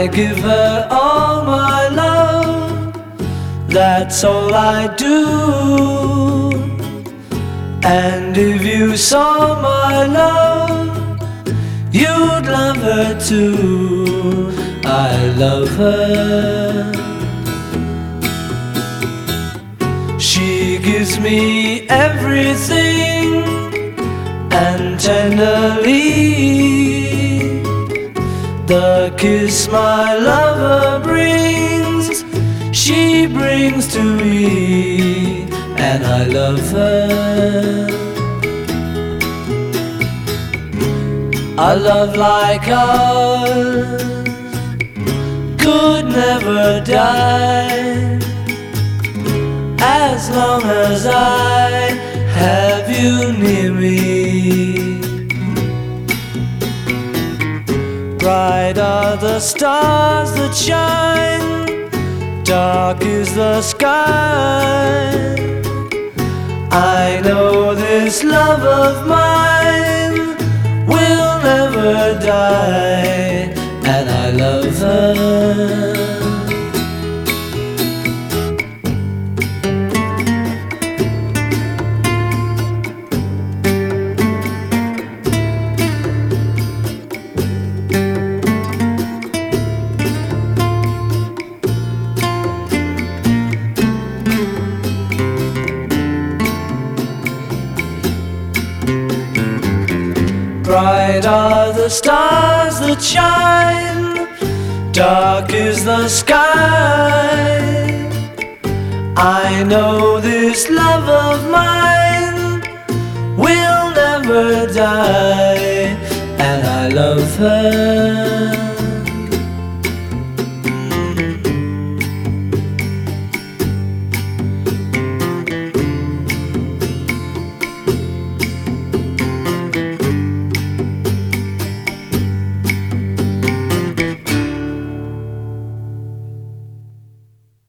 I give her all my love, that's all I do. And if you saw my love, you'd love her too. I love her. She gives me everything, and tenderly the kiss my lover brings, she brings to me, and I love her. A love like ours could never die, as long as I have you near me. Bright are the stars that shine, dark is the sky. I know this love of mine will never die, and I love her. Bright are the stars that shine, dark is the sky. I know this love of mine will never die, and I love her.